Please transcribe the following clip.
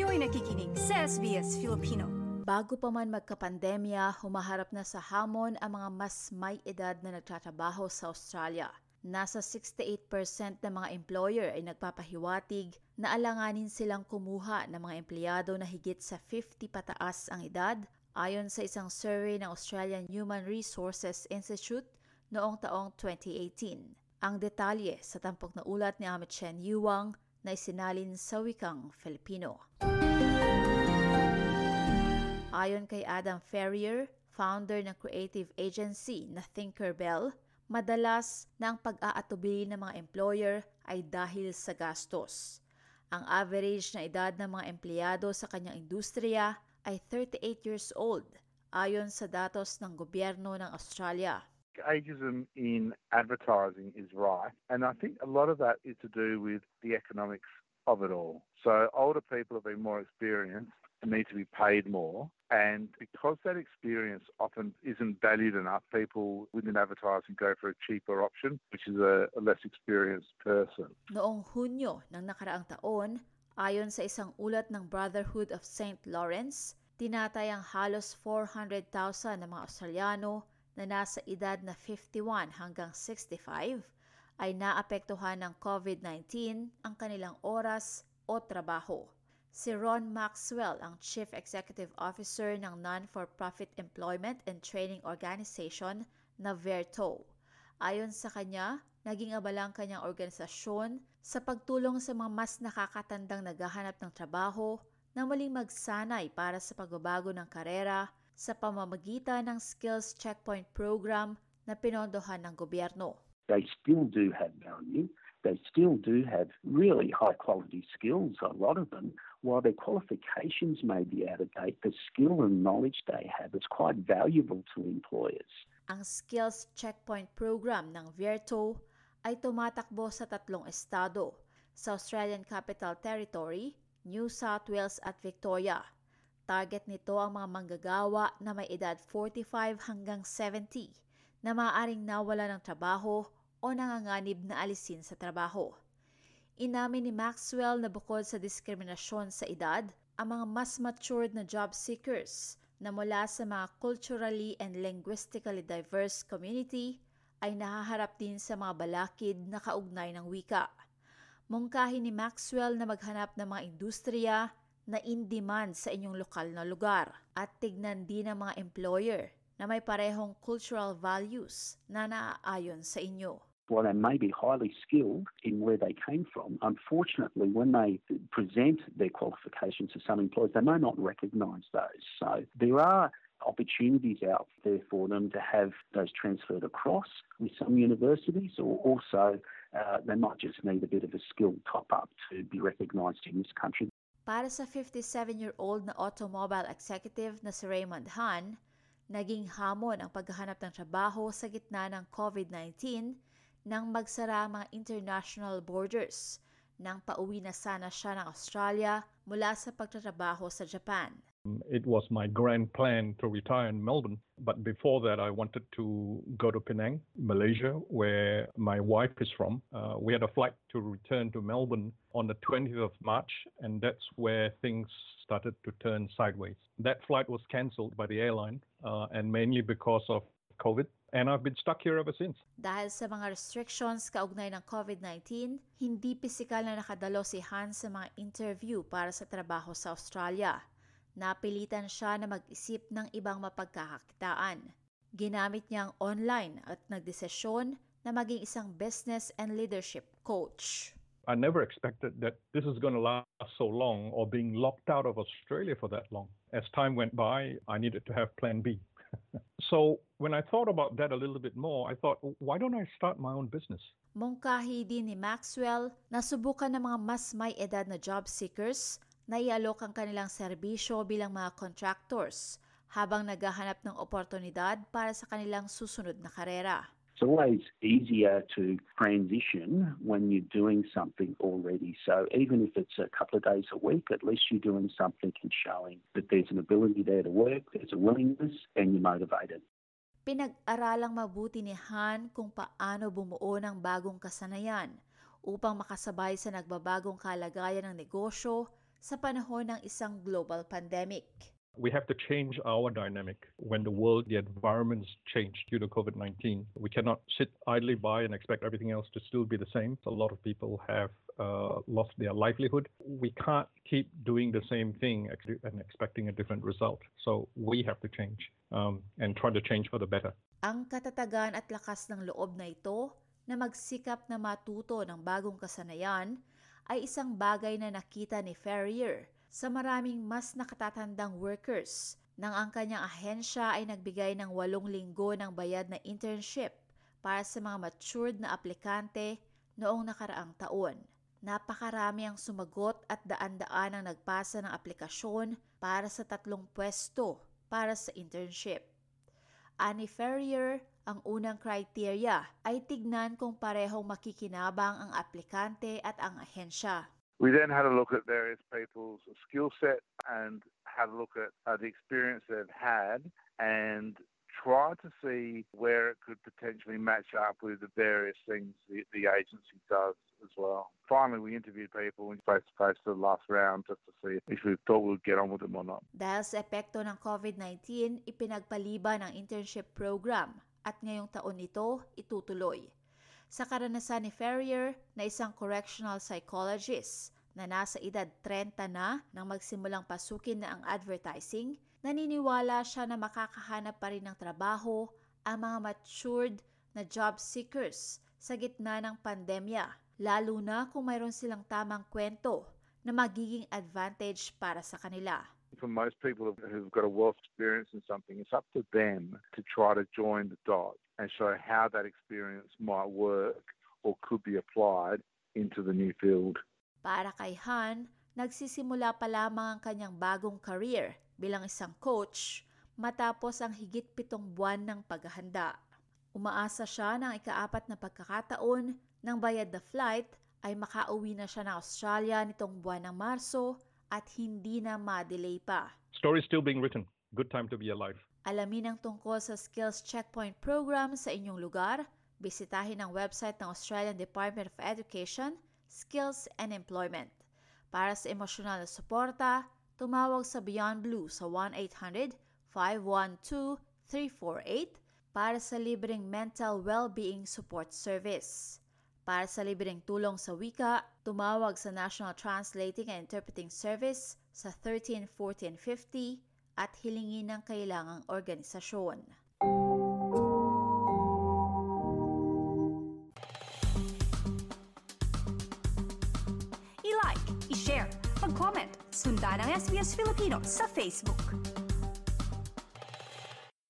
Kayo'y nakikinig sa SBS Filipino. Bago pa man magkapandemya, humaharap na sa hamon ang mga mas may edad na nagtatrabaho sa Australia. Nasa 68% ng mga employer ay nagpapahiwatig na alanganin silang kumuha ng mga empleyado na higit sa 50 pataas ang edad, ayon sa isang survey ng Australian Human Resources Institute noong taong 2018. Ang detalye sa tampok na ulat ni Amit Chen Yuang na isinalin sa wikang Filipino. Ayon kay Adam Ferrier, founder ng creative agency na Tinkerbell, madalas na ang pag-aatubili ng mga employer ay dahil sa gastos. Ang average na edad ng mga empleyado sa kanyang industriya ay 38 years old, ayon sa datos ng gobyerno ng Australia. Ageism in advertising is right, and I think a lot of that is to do with the economics of it all. So older people have been more experienced and need to be paid more, and because that experience often isn't valued enough, people within advertising go for a cheaper option, which is a less experienced person. Noong Hunyo ng nakaraang taon, ayon sa isang ulat ng Brotherhood of St. Lawrence, tinatayang halos 400,000 na mga Australiano na nasa edad na 51 hanggang 65 ay naapektuhan ng COVID-19 ang kanilang oras o trabaho. Si Ron Maxwell, ang Chief Executive Officer ng non-for-profit employment and training organization na Verto. Ayon sa kanya, naging abala ang kanyang organisasyon sa pagtulong sa mga mas nakakatandang naghahanap ng trabaho na muling magsanay para sa pagbabago ng karera sa pamamagitan ng Skills Checkpoint Program na pinondohan ng gobyerno. They still do have value. They still do have really high-quality skills, a lot of them. While their qualifications may be out of date, the skill and knowledge they have is quite valuable to employers. Ang Skills Checkpoint Program ng Verto ay tumatakbo sa 3 estado, sa Australian Capital Territory, New South Wales at Victoria. Target nito ang mga manggagawa na may edad 45 hanggang 70 na maaaring nawala ng trabaho o nanganganib na alisin sa trabaho. Inamin ni Maxwell na bukod sa diskriminasyon sa edad, ang mga mas matured na job seekers na mula sa mga culturally and linguistically diverse community ay nahaharap din sa mga balakid na kaugnay ng wika. Mungkahi ni Maxwell na maghanap ng mga industriya na in-demand sa inyong lokal na lugar at tignan din ng mga employer na may parehong cultural values na naaayon sa inyo. While they may be highly skilled in where they came from, unfortunately, when they present their qualifications to some employers, they may not recognise those. So there are opportunities out there for them to have those transferred across with some universities, or also they might just need a bit of a skill top-up to be recognised in this country. Para sa 57-year-old na automobile executive na si Raymond Han, naging hamon ang paghahanap ng trabaho sa gitna ng COVID-19 nang magsara ang mga international borders nang pauwi na sana siya ng Australia mula sa pagtatrabaho sa Japan. It was my grand plan to retire in Melbourne, but before that I wanted to go to Penang, Malaysia, where my wife is from. We had a flight to return to Melbourne on the 20th of March, and that's where things started to turn sideways. That flight was cancelled by the airline, and mainly because of COVID, and I've been stuck here ever since. Dahil sa mga restrictions kaugnay ng COVID-19, hindi pisikal na nakadalo si Han sa mga interview para sa trabaho sa Australia. Napilitan siya na mag-isip ng ibang mapagkakakitaan. Ginamit niya ang online at nagdesisyon na maging isang business and leadership coach. I never expected that this is going to last so long or being locked out of Australia for that long. As time went by, I needed to have plan B. So when I thought about that a little bit more, I thought, why don't I start my own business? Mungkahi din ni Maxwell na subukan ng mga mas may edad na job seekers na ialok ang kanilang serbisyo bilang mga contractors habang naghahanap ng oportunidad para sa kanilang susunod na karera. It's always easier to transition when you're doing something already. So even if it's a couple of days a week, at least you're doing something and showing that there's an ability there to work, there's a willingness, and you're motivated. Pinag-aralang mabuti ni Han kung paano bumuo ng bagong kasanayan upang makasabay sa nagbabagong kalagayan ng negosyo sa panahon ng isang global pandemic. We have to change our dynamic when the environment's changed due to COVID-19. We cannot sit idly by and expect everything else to still be the same. A lot of people have lost their livelihood. We can't keep doing the same thing and expecting a different result. So we have to change and try to change for the better. Ang katatagan at lakas ng loob na ito na magsikap na matuto ng bagong kasanayan ay isang bagay na nakita ni Ferrier sa maraming mas nakatatandang workers nang ang kanyang ahensya ay nagbigay ng 8 linggo ng bayad na internship para sa mga matured na aplikante noong nakaraang taon. Napakarami ang sumagot at daan-daan ang nagpasa ng aplikasyon para sa 3 pwesto para sa internship. Ani Ferrier, ang unang criteria ay tignan kung parehong makikinabang ang aplikante at ang ahensya. We then had a look at various people's skill set and had a look at the experience they've had and tried to see where it could potentially match up with the various things the agency does as well. Finally, we interviewed people face-to-face for the last round just to see if we thought we would get on with them or not. Dahil sa epekto ng COVID-19, ipinagpaliban ang internship program at ngayong taon ito itutuloy. Sa karanasan ni Ferrier na isang correctional psychologist na nasa edad 30 na nang magsimulang pasukin na ang advertising, naniniwala siya na makakahanap pa rin ng trabaho ang mga matured na job seekers sa gitna ng pandemya, lalo na kung mayroon silang tamang kwento na magiging advantage para sa kanila. For most people who've got a wealth experience in something, it's up to them to try to join the dots and show how that experience might work or could be applied into the new field. Para kay Han, nagsisimula pa lamang ang kanyang bagong career bilang isang coach matapos ang higit 7 buwan ng paghahanda. Umaasa siya ng ika-4 na pagkakataon ng bayad na flight ay makauwi na siya ng Australia nitong buwan ng Marso at hindi na ma-delay pa. Story still being written. Good time to be alive. Alamin ang tungkol sa Skills Checkpoint program sa inyong lugar, bisitahin ang website ng Australian Department of Education, Skills and Employment. Para sa emosyonal na suporta, tumawag sa Beyond Blue sa 1-800-512-348 para sa libreng mental well-being support service. Para sa libreng tulong sa wika, tumawag sa National Translating and Interpreting Service sa 13 14 50 at hilingin ang kailangang organisasyon. I-like, i-share, mag-comment, sundan ang SBS Filipino sa Facebook.